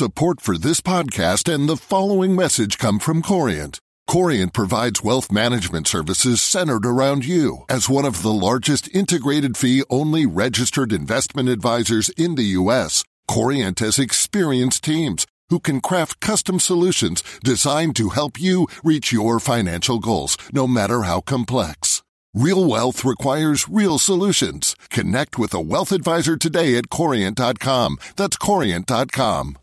Support for this podcast and the following message come from Corient. Corient provides wealth management services centered around you. As one of the largest integrated fee-only registered investment advisors in the U.S., Corient has experienced teams who can craft custom solutions designed to help you reach your financial goals, no matter how complex. Real wealth requires real solutions. Connect with a wealth advisor today at Corient.com. That's Corient.com.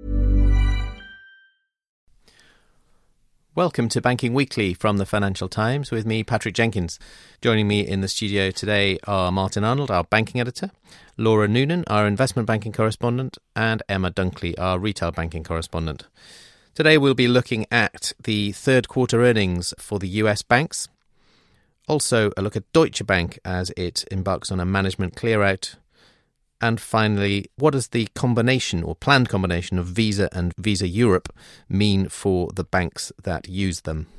Welcome to Banking Weekly from the Financial Times with me, Patrick Jenkins. Joining me in the studio today are Martin Arnold, our banking editor, Laura Noonan, our investment banking correspondent, and Emma Dunkley, our retail banking correspondent. Today we'll be looking at the third quarter earnings for the US banks. Also a look at Deutsche Bank as it embarks on a management clear-out. And finally, what does the combination or planned combination of Visa and Visa Europe mean for the banks that use them?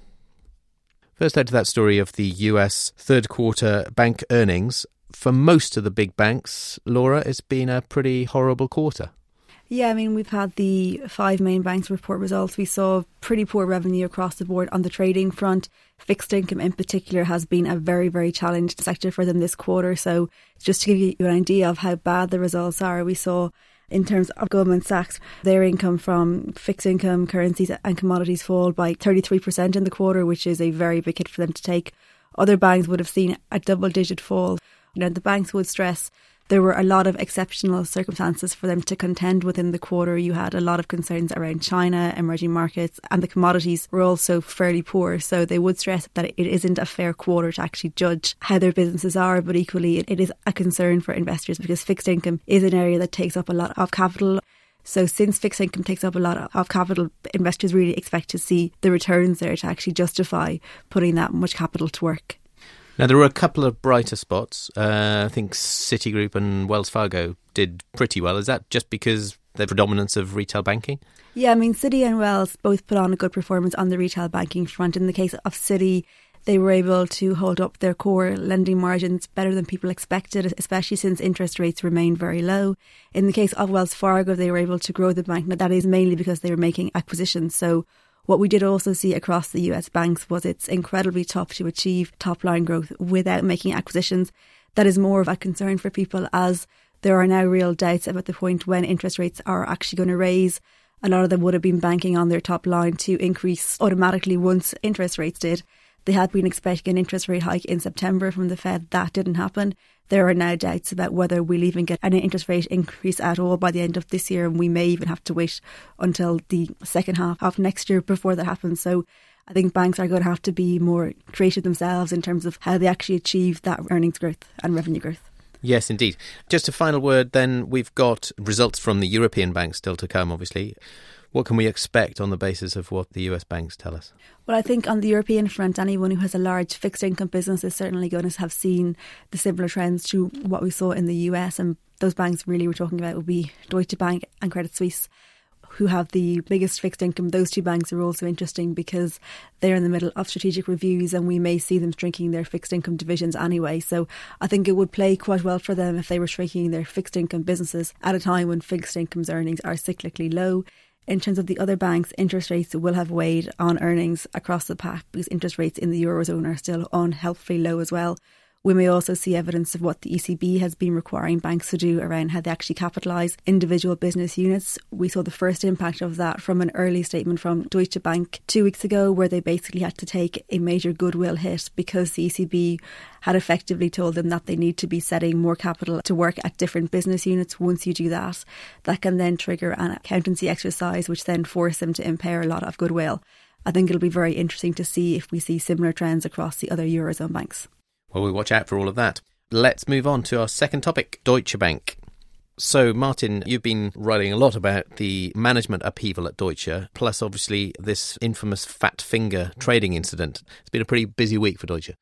First out to that story of the US third quarter bank earnings. For most of the big banks, Laura, it's been a pretty horrible quarter. Yeah, I mean, we've had the 5 main banks report results. We saw pretty poor revenue across the board on the trading front. Fixed income in particular has been a very, very challenged sector for them this quarter. So just to give you an idea of how bad the results are, we saw in terms of Goldman Sachs, their income from fixed income, currencies and commodities fall by 33% in the quarter, which is a very big hit for them to take. Other banks would have seen a double-digit fall. Now, the banks would stress there were a lot of exceptional circumstances for them to contend within the quarter. You had a lot of concerns around China, emerging markets, and the commodities were also fairly poor. So they would stress that it isn't a fair quarter to actually judge how their businesses are, but equally it is a concern for investors because fixed income is an area that takes up a lot of capital. So since fixed income takes up a lot of capital, investors really expect to see the returns there to actually justify putting that much capital to work. Now, there were a couple of brighter spots. I think Citigroup and Wells Fargo did pretty well. Is that just because the predominance of retail banking? Yeah, I mean, Citi and Wells both put on a good performance on the retail banking front. In the case of Citi, they were able to hold up their core lending margins better than people expected, especially since interest rates remained very low. In the case of Wells Fargo, they were able to grow the bank. Now, that is mainly because they were making acquisitions. So what we did also see across the US banks was it's incredibly tough to achieve top-line growth without making acquisitions. That is more of a concern for people as there are now real doubts about the point when interest rates are actually going to raise. A lot of them would have been banking on their top line to increase automatically once interest rates did. They had been expecting an interest rate hike in September from the Fed. That didn't happen. There are now doubts about whether we'll even get an interest rate increase at all by the end of this year, and we may even have to wait until the second half of next year before that happens. So I think banks are going to have to be more creative themselves in terms of how they actually achieve that earnings growth and revenue growth. Yes, indeed. Just a final word then, we've got results from the European banks still to come, obviously. What can we expect on the basis of what the US banks tell us? Well, I think on the European front, anyone who has a large fixed income business is certainly going to have seen the similar trends to what we saw in the US. And those banks really we're talking about would be Deutsche Bank and Credit Suisse, who have the biggest fixed income. Those two banks are also interesting because they're in the middle of strategic reviews and we may see them shrinking their fixed income divisions anyway. So I think it would play quite well for them if they were shrinking their fixed income businesses at a time when fixed income's earnings are cyclically low. In terms of the other banks, interest rates will have weighed on earnings across the pack because interest rates in the Eurozone are still unhealthily low as well. We may also see evidence of what the ECB has been requiring banks to do around how they actually capitalise individual business units. We saw the first impact of that from an early statement from Deutsche Bank 2 weeks ago, where they basically had to take a major goodwill hit because the ECB had effectively told them that they need to be setting more capital to work at different business units. Once you do that, that can then trigger an accountancy exercise, which then force them to impair a lot of goodwill. I think it'll be very interesting to see if we see similar trends across the other Eurozone banks. Well, we'll watch out for all of that. Let's move on to our second topic, Deutsche Bank. So, Martin, you've been writing a lot about the management upheaval at Deutsche, plus obviously this infamous fat finger trading incident. It's been a pretty busy week for Deutsche.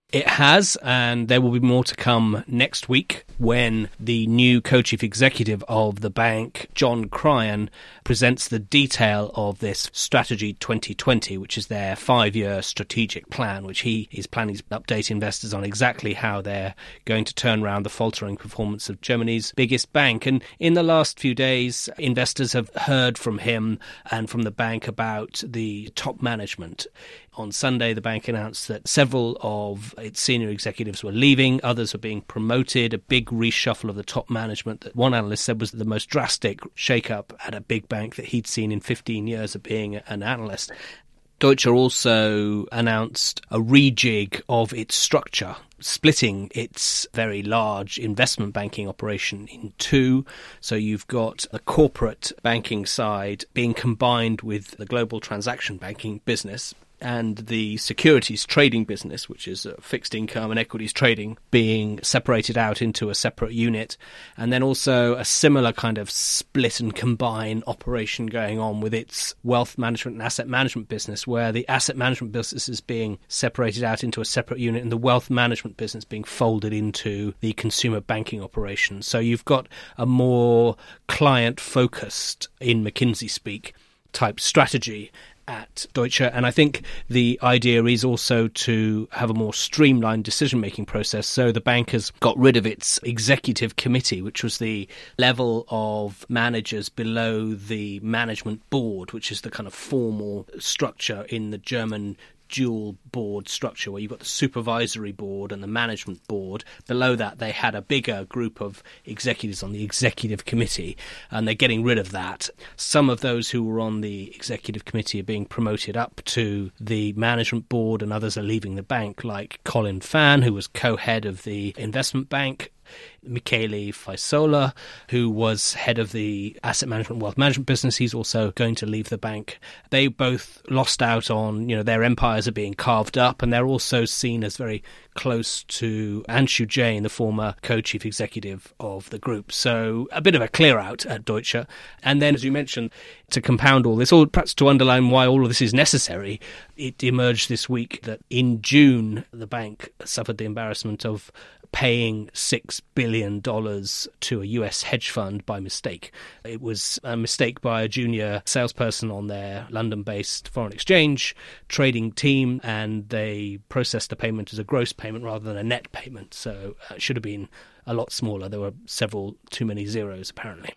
It has, and there will be more to come next week when the new co-chief executive of the bank, John Cryan, presents the detail of this Strategy 2020, which is their 5-year strategic plan, which he is planning to update investors on exactly how they're going to turn around the faltering performance of Germany's biggest bank. And in the last few days, investors have heard from him and from the bank about the top management. On Sunday, the bank announced that several of its senior executives were leaving, others were being promoted, a big reshuffle of the top management that one analyst said was the most drastic shake-up at a big bank that he'd seen in 15 years of being an analyst. Deutsche also announced a rejig of its structure, splitting its very large investment banking operation in two. So you've got the corporate banking side being combined with the global transaction banking business, and the securities trading business, which is fixed income and equities trading, being separated out into a separate unit. And then also a similar kind of split and combine operation going on with its wealth management and asset management business, where the asset management business is being separated out into a separate unit and the wealth management business being folded into the consumer banking operation. So you've got a more client-focused, in McKinsey speak, type strategy at Deutsche. And I think the idea is also to have a more streamlined decision-making process. So the bank has got rid of its executive committee, which was the level of managers below the management board, which is the kind of formal structure in the German dual board structure where you've got the supervisory board and the management board. Below that, they had a bigger group of executives on the executive committee, and they're getting rid of that. Some of those who were on the executive committee are being promoted up to the management board, and others are leaving the bank, like Colin Fan, who was co-head of the investment bank, Michele Faisola, who was head of the asset management and wealth management business. He's also going to leave the bank. They both lost out on, their empires are being carved up, and they're also seen as very close to Anshu Jain, the former co-chief executive of the group. So a bit of a clear out at Deutsche. And then, as you mentioned, to compound all this, or perhaps to underline why all of this is necessary, it emerged this week that in June, the bank suffered the embarrassment of paying $6 billion to a US hedge fund by mistake. It was a mistake by a junior salesperson on their London-based foreign exchange trading team, and they processed the payment as a gross payment rather than a net payment. So it should have been a lot smaller. There were too many zeros, apparently.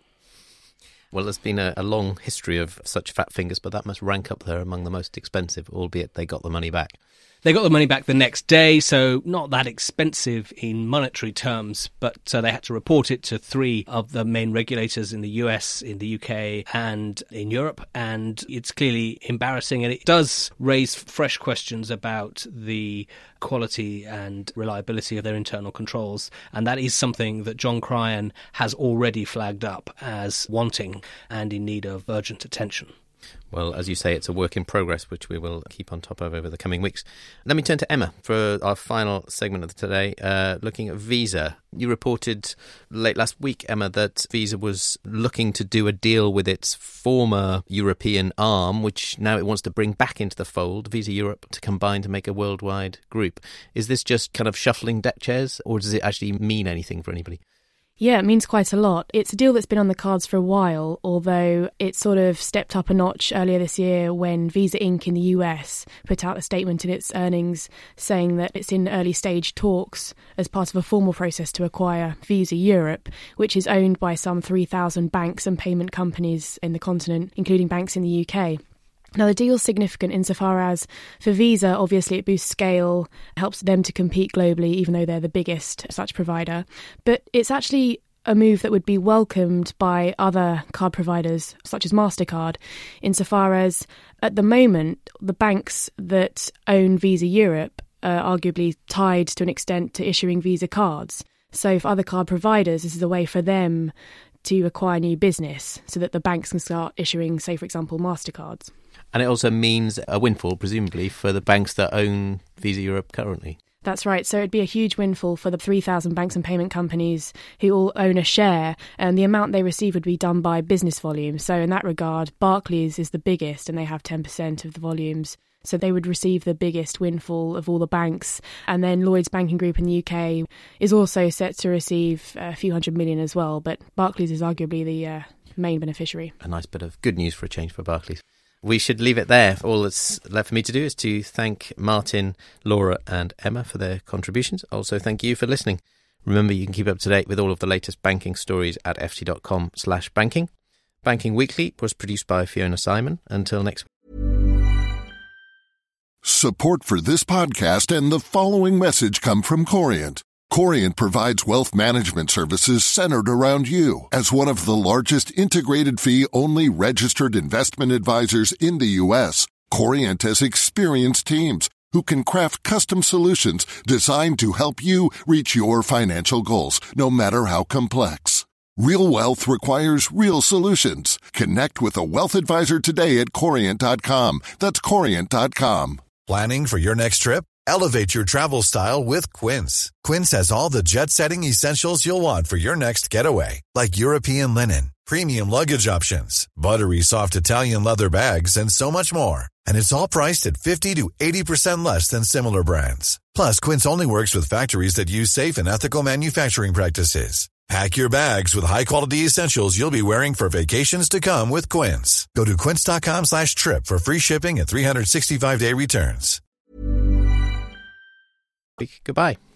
Well, there's been a long history of such fat fingers, but that must rank up there among the most expensive, albeit they got the money back. They got the money back the next day, so not that expensive in monetary terms, but they had to report it to 3 of the main regulators in the US, in the UK, and in Europe, and it's clearly embarrassing, and it does raise fresh questions about the quality and reliability of their internal controls, and that is something that John Cryan has already flagged up as wanting and in need of urgent attention. Well, as you say, it's a work in progress, which we will keep on top of over the coming weeks. Let me turn to Emma for our final segment of today, looking at Visa. You reported late last week, Emma, that Visa was looking to do a deal with its former European arm, which now it wants to bring back into the fold, Visa Europe, to combine to make a worldwide group. Is this just kind of shuffling deck chairs, or does it actually mean anything for anybody? Yeah, it means quite a lot. It's a deal that's been on the cards for a while, although it sort of stepped up a notch earlier this year when Visa Inc. in the US put out a statement in its earnings saying that it's in early stage talks as part of a formal process to acquire Visa Europe, which is owned by some 3,000 banks and payment companies in the continent, including banks in the UK. Now, the deal's significant insofar as, for Visa, obviously it boosts scale, helps them to compete globally, even though they're the biggest such provider. But it's actually a move that would be welcomed by other card providers, such as MasterCard, insofar as, at the moment, the banks that own Visa Europe are arguably tied to an extent to issuing Visa cards. So for other card providers, this is a way for them to acquire new business so that the banks can start issuing, say, for example, MasterCards. And it also means a windfall, presumably, for the banks that own Visa Europe currently. That's right. So it'd be a huge windfall for the 3,000 banks and payment companies who all own a share, and the amount they receive would be done by business volume. So in that regard, Barclays is the biggest, and they have 10% of the volumes. So they would receive the biggest windfall of all the banks. And then Lloyds Banking Group in the UK is also set to receive a few $100 million as well. But Barclays is arguably the main beneficiary. A nice bit of good news for a change for Barclays. We should leave it there. All that's left for me to do is to thank Martin, Laura and Emma for their contributions. Also, thank you for listening. Remember, you can keep up to date with all of the latest banking stories at ft.com/banking. Banking Weekly was produced by Fiona Simon. Until next week. Support for this podcast and the following message come from Corient. Corient provides wealth management services centered around you. As one of the largest integrated fee-only registered investment advisors in the U.S., Corient has experienced teams who can craft custom solutions designed to help you reach your financial goals, no matter how complex. Real wealth requires real solutions. Connect with a wealth advisor today at Corient.com. That's Corient.com. Planning for your next trip? Elevate your travel style with Quince. Quince has all the jet-setting essentials you'll want for your next getaway, like European linen, premium luggage options, buttery soft Italian leather bags, and so much more. And it's all priced at 50 to 80% less than similar brands. Plus, Quince only works with factories that use safe and ethical manufacturing practices. Pack your bags with high-quality essentials you'll be wearing for vacations to come with Quince. Go to quince.com/trip for free shipping and 365-day returns. Goodbye.